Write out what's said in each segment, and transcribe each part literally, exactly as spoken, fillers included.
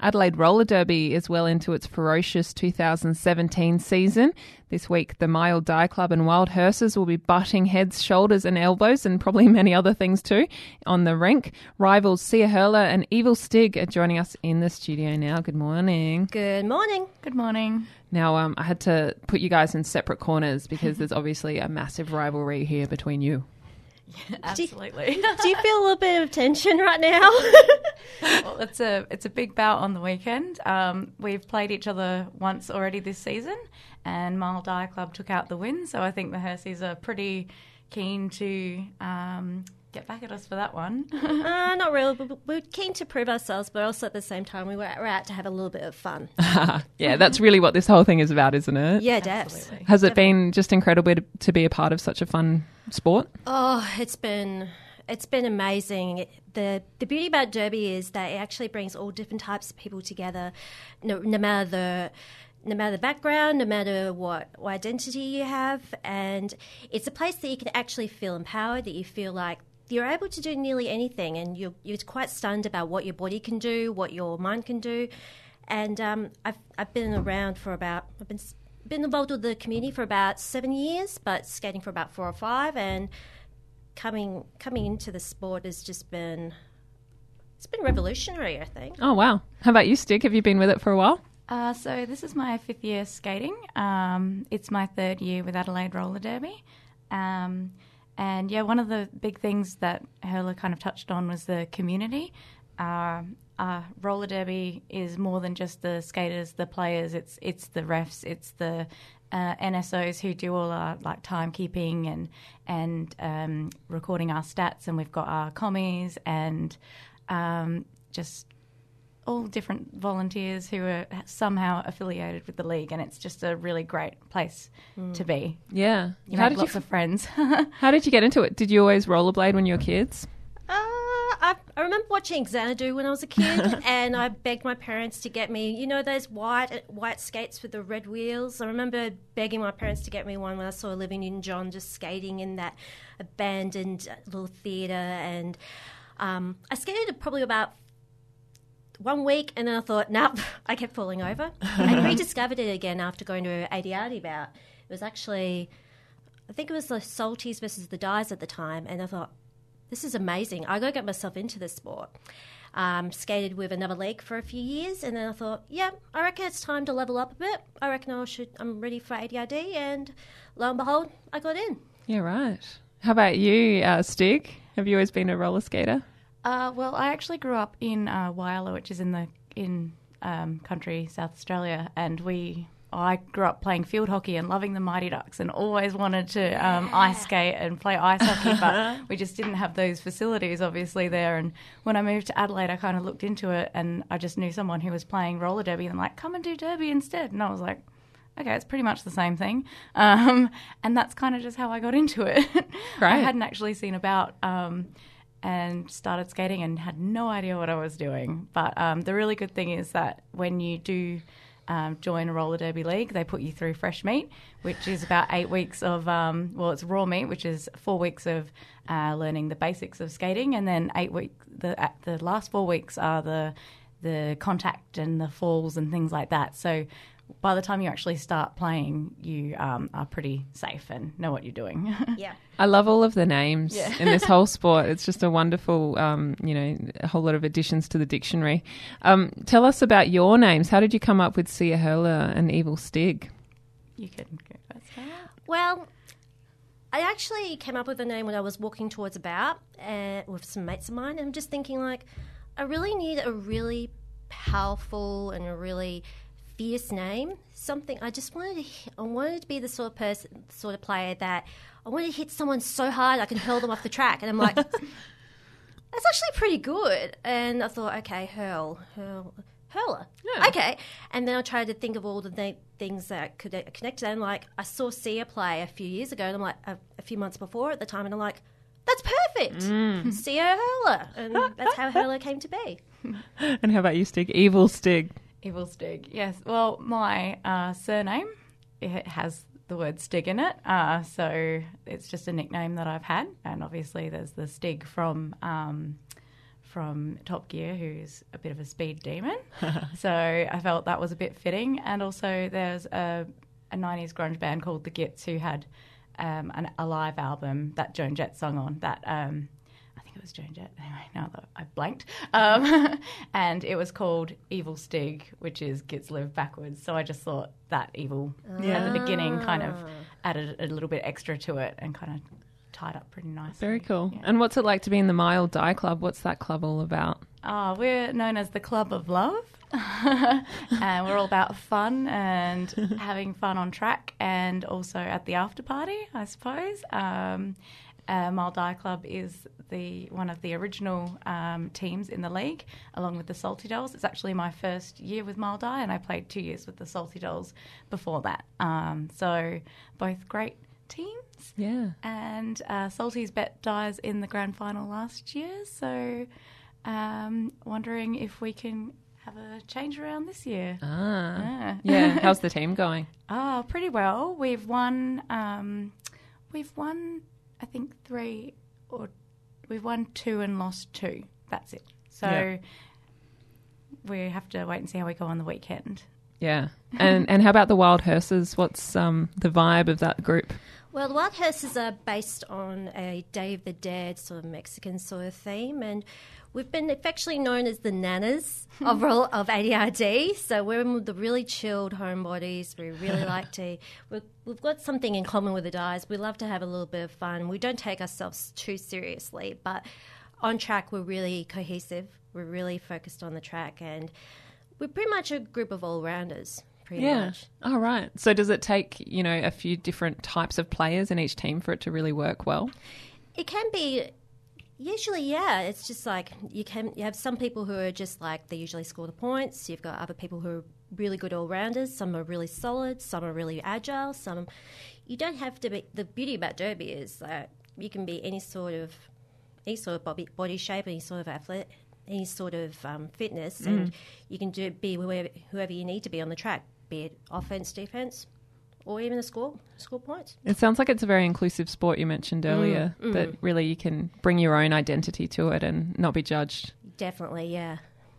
Adelaide Roller Derby is well into its ferocious two thousand seventeen season. This week, the Mile Die Club and Wild Hearses will be butting heads, shoulders and elbows, and probably many other things too, on the rink. Rivals Sia Hurler and Evil Stig are joining us in the studio now. Good morning. Good morning. Good morning. Now, um, I had to put you guys in separate corners because there's obviously a massive rivalry here between you. Yeah, absolutely. Do you, do you feel a little bit of tension right now? Well, it's a it's a big bout on the weekend. Um, we've played each other once already this season, and Mile Die Club took out the win. So I think the Herseys are pretty keen to um, get back at us for that one. uh, not really. But we're keen to prove ourselves, but also at the same time, we were we're out to have a little bit of fun. Yeah, that's really what this whole thing is about, isn't it? Yeah, Dabs. Absolutely. Has it Definitely. been just incredible to, to be a part of such a fun sport? Oh, it's been it's been amazing. The the beauty about Derby is that it actually brings all different types of people together, no, no matter the no matter the background, no matter what, what identity you have, and it's a place that you can actually feel empowered, that you feel like you're able to do nearly anything, and you're you're quite stunned about what your body can do, what your mind can do. And um, I've I've been around for about I've been been involved with the community for about seven years, but skating for about four or five, and coming coming into the sport has just been it's been revolutionary, I think. Oh, wow. How about you, Stig? Have you been with it for a while? Uh, so this is my fifth year skating. Um, it's my third year with Adelaide Roller Derby. Um, and yeah, one of the big things that Hurler kind of touched on was the community. Uh, uh, roller derby is more than just the skaters, the players. It's it's the refs, it's the uh, N S Os who do all our like timekeeping and and um, recording our stats, and we've got our commies and um, just all different volunteers who are somehow affiliated with the league, and it's just a really great place mm. to be. Yeah, you how make did lots you, of friends. How did you get into it? Did you always rollerblade when you were kids? Uh, I, I remember watching Xanadu when I was a kid, and I begged my parents to get me, you know, those white white skates with the red wheels. I remember begging my parents to get me one when I saw Olivia Newton-John just skating in that abandoned little theatre, and um, I skated probably about one week, and then I thought, nope, I kept falling over. I rediscovered it again after going to A D R D bout. It was actually, I think it was the Salties versus the Dyes at the time, and I thought, this is amazing. I got to get myself into this sport. Um, skated with another league for a few years, and then I thought, yeah, I reckon it's time to level up a bit. I reckon I should. I'm ready for A D R D, and lo and behold, I got in. Yeah, right. How about you, uh, Stig? Have you always been a roller skater? Uh, well, I actually grew up in uh, Whyalla, which is in the in um, country, South Australia, and we. I grew up playing field hockey and loving the Mighty Ducks, and always wanted to um, ice skate and play ice hockey, but we just didn't have those facilities, obviously, there. And when I moved to Adelaide, I kind of looked into it, and I just knew someone who was playing roller derby, and I'm like, come and do derby instead. And I was like, okay, it's pretty much the same thing. Um, and that's kind of just how I got into it. Great. I hadn't actually seen about... Um, and started skating and had no idea what I was doing. But um, the really good thing is that when you do um, join a roller derby league, they put you through fresh meet, which is about eight weeks of, um, well, it's raw meet, which is four weeks of uh, learning the basics of skating, and then eight weeks, the, uh, the last four weeks are the the contact and the falls and things like that. So by the time you actually start playing, you um, are pretty safe and know what you're doing. Yeah. I love all of the names Yeah. in this whole sport. It's just a wonderful, um, you know, a whole lot of additions to the dictionary. Um, tell us about your names. How did you come up with Sia Hurler and Evil Stig? You can go first. Well, I actually came up with the name when I was walking towards a bout uh, with some mates of mine, and I'm just thinking, like, I really need a really powerful and a really fierce name. Something I just wanted to. I wanted to be the sort of person, sort of player that I wanted to hit someone so hard I can hurl them off the track, and I'm like, that's actually pretty good. And I thought, okay, hurl, hurl. Hurler. Yeah. Okay. And then I tried to think of all the th- things that could uh, connect to that. And like, I saw Sia play a few years ago, and I'm like, a, a few months before at the time, and I'm like, that's perfect. Mm. Sia Hurler. And that's how Hurler came to be. And how about you, Stig? Evil Stig. Evil Stig. Yes. Well, my uh, surname, it has the word Stig in it. Uh, so it's just a nickname that I've had. And obviously there's the Stig from... Um, from Top Gear, who's a bit of a speed demon. So I felt that was a bit fitting. And also there's a, a nineties grunge band called The Gits who had um, an, a live album that Joan Jett sung on that... Um, I think it was Joan Jett. Anyway, now that I've blanked. Um, and it was called Evil Stig, which is Gits Live Backwards. So I just thought that evil Yeah. at the beginning kind of added a little bit extra to it and kind of tied up pretty nicely. Very cool. Yeah. And what's it like to be in the Mile Die Club? What's that club all about? Oh, we're known as the Club of Love. And we're all about fun and having fun on track and also at the after party, I suppose. Um, uh, Mile Die Club is the one of the original um, teams in the league, along with the Salty Dolls. It's actually my first year with Mile Die, and I played two years with the Salty Dolls before that. Um, so both great teams. Yeah. And uh, Salty's bet Dies in the grand final last year, so um, wondering if we can have a change around this year. Ah. Yeah. Yeah. How's the team going? Oh, pretty well. We've won. Um, we've won. I think three, or we've won two and lost two. That's it. So Yeah. we have to wait and see how we go on the weekend. Yeah. And and how about the Wild Hearses? What's um, the vibe of that group? Well, the Wild Hearses are based on a Day of the Dead sort of Mexican sort of theme, and we've been affectionately known as the Nanas of of A D R D. So we're the really chilled homebodies. We really like to. We've, we've got something in common with the Dies. We love to have a little bit of fun. We don't take ourselves too seriously, but on track we're really cohesive. We're really focused on the track, and we're pretty much a group of all rounders. Pretty Yeah. much. Oh, right. So does it take, you know, a few different types of players in each team for it to really work well? It can be. Usually, yeah. It's just like you can you have some people who are just like they usually score the points. You've got other people who are really good all rounders. Some are really solid. Some are really agile. Some you don't have to be. The beauty about Derby is that you can be any sort of any sort of body, body shape, any sort of athlete, any sort of um, fitness, mm. and you can do be whoever, whoever you need to be on the track, be it offense, defense, or even the score score points. It sounds like it's a very inclusive sport you mentioned earlier, Mm, mm. that really you can bring your own identity to it and not be judged. Definitely, yeah.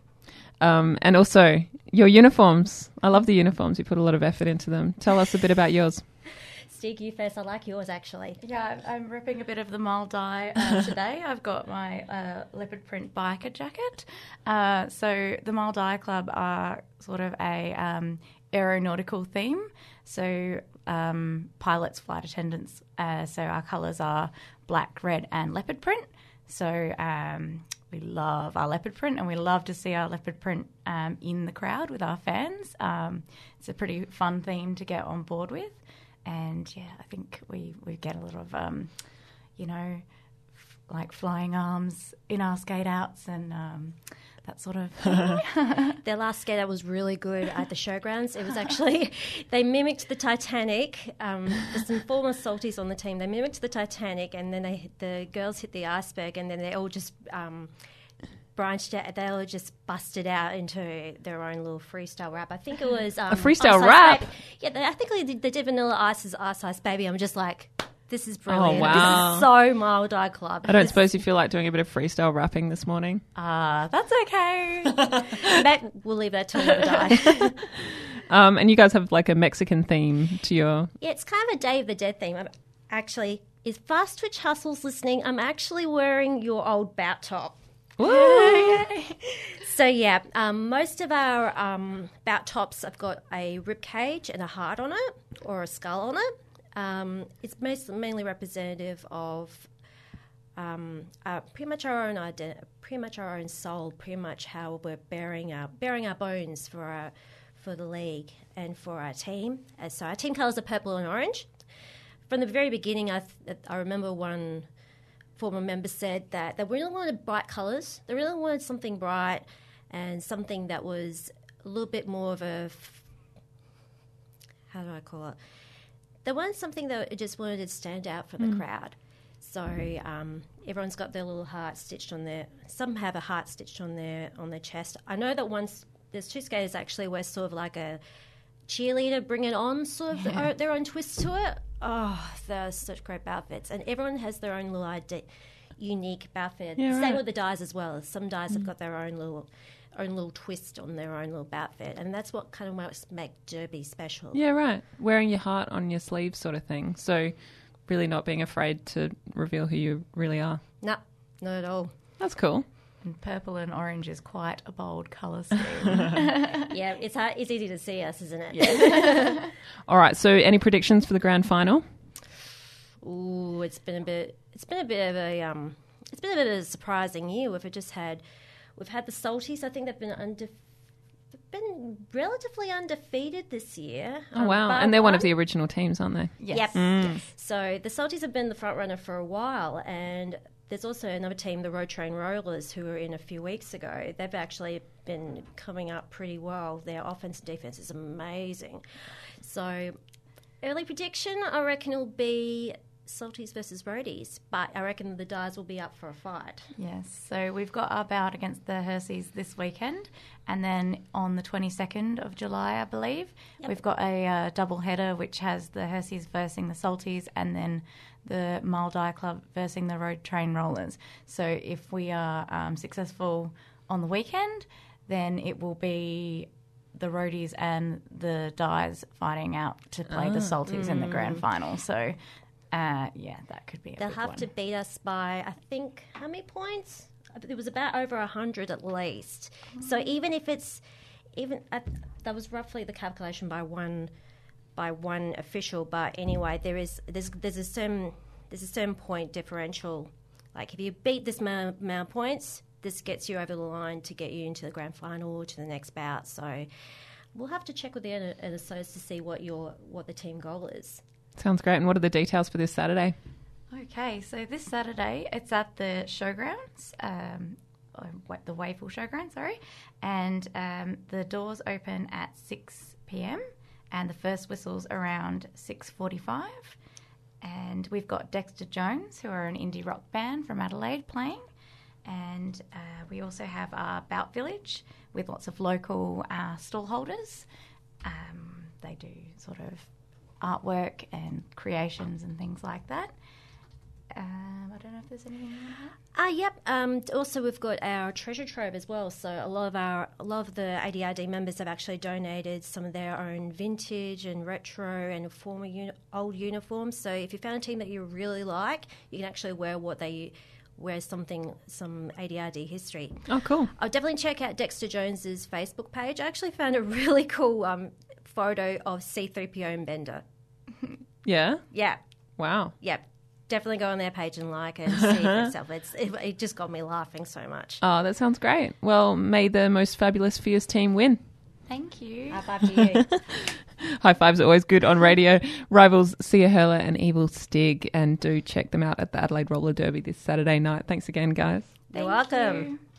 Um, and also your uniforms. I love the uniforms. You put a lot of effort into them. Tell us a bit about yours. Stig, you first. I like yours, actually. Yeah, I'm ripping a bit of the Mile Die uh, today. I've got my uh, leopard print biker jacket. Uh, so the Mile Die Club are sort of a um, aeronautical theme. So um, pilots, flight attendants. Uh, so our colours are black, red and leopard print. So um, we love our leopard print, and we love to see our leopard print um, in the crowd with our fans. Um, it's a pretty fun theme to get on board with. And, yeah, I think we, we get a lot of, um, you know, f- like flying arms in our skate-outs and um, that sort of thing. Their last skate out was really good at the showgrounds. It was actually, they mimicked the Titanic. Um, there's some former salties on the team. They mimicked the Titanic, and then they the girls hit the iceberg, and then they all just... Um, branched out, they all just busted out into their own little freestyle rap. I think it was... Um, A freestyle Ice Ice rap? Baby. Yeah, they, I think they did, they did Vanilla Ice's Ice Ice Baby. I'm just like, this is brilliant. wow. This is so Mile Die Club. I don't This- suppose you feel like doing a bit of freestyle rapping this morning? Ah, that's okay. that, we'll leave that till another die. Um, and you guys have like a Mexican theme to your... Yeah, it's kind of a Day of the Dead theme. I'm actually, if Fast Twitch Hustle's listening, I'm actually wearing your old bout top. Woo! So, yeah, um, most of our um, bout tops have got a rib cage and a heart on it, or a skull on it. Um, it's most, mainly representative of um, uh, pretty much our own identi- pretty much our own soul, pretty much how we're bearing our bearing our bones for our, for the league and for our team. Uh, so our team colours are purple and orange. From the very beginning, I th- I remember one former member said that they really wanted bright colours. They really wanted something bright and something that was a little bit more of a, how do I call it? They wanted something that just wanted to stand out for the mm. crowd. So um, everyone's got their little heart stitched on their, some have a heart stitched on their on their chest. I know that once, there's two skaters actually wear sort of like a cheerleader, bring it on, sort of yeah. their own twist to it. Oh, they're such great outfits. And everyone has their own little idea, unique outfit. Yeah, Same right. with the dyes as well. Some dyes have got their own little own little twist on their own little outfit, and that's what kind of makes make Derby special. Yeah, right. Wearing your heart on your sleeve sort of thing. So really not being afraid to reveal who you really are. No, not at all. That's cool. And purple and orange is quite a bold colour scheme. Yeah, it's hard, it's easy to see us, isn't it? Yeah. All right, so any predictions for the grand final? Ooh, it's been a bit. It's been a bit of a. Um, it's been a bit of a surprising year. We've just had, we've had the Salties. I think they've been under, been relatively undefeated this year. Oh, wow. And they're one of the original teams, aren't they? Yes. Yep. Mm. So the Salties have been the front runner for a while, and there's also another team, the Road Train Rollers, who were in a few weeks ago. They've actually been coming up pretty well. Their offense and defense is amazing. So early prediction, I reckon it'll be Salties versus Roadies, but I reckon the Dyes will be up for a fight. Yes, so we've got our bout against the Herseys this weekend, and then on the twenty-second of July, I believe, Yep. we've got a uh, double header which has the Herseys versing the Salties and then the Mile Die Club versing the Road Train Rollers. So if we are um, successful on the weekend, then it will be the Roadies and the Dyes fighting out to play the Salties in the grand final. So, uh, yeah, that could be a They'll big have one. to beat us by, I think, how many points? It was about over one hundred at least. So even if it's, even uh, that was roughly the calculation by one by one official. But anyway, there is there's there's a certain there's a certain point differential. Like if you beat this amount, amount of points, this gets you over the line to get you into the grand final or to the next bout. So we'll have to check with the N S Os to see what your what the team goal is. Sounds great. And what are the details for this Saturday? Okay, so this Saturday it's at the showgrounds, um, or what- the Wayful Showground, sorry, and um, the doors open at six p.m. and the first whistle's around six forty-five. And we've got Dexter Jones, who are an indie rock band from Adelaide, playing. And uh, we also have our Bout Village with lots of local uh, stall holders. Um, they do sort of artwork and creations and things like that. Um, I don't know if there's anything you want to add. Ah, yep. Um, also, we've got our treasure trove as well. So a lot of our, a lot of the A D R D members have actually donated some of their own vintage and retro and former uni- old uniforms. So if you found a team that you really like, you can actually wear what they wear, something, some A D R D history. Oh, cool. I'll definitely check out Dexter Jones's Facebook page. I actually found a really cool um, photo of C three P O and Bender. Yeah? Yeah, Wow. yeah. Definitely go on their page and like it and see it for yourself. It's, it, it just got me laughing so much. Oh, that sounds great. Well, may the most fabulous Fierce team win. Thank you. High five to you. High fives are always good on radio. Rivals Sia Hurler and Evil Stig, and do check them out at the Adelaide Roller Derby this Saturday night. Thanks again, guys. You're Thank welcome. you.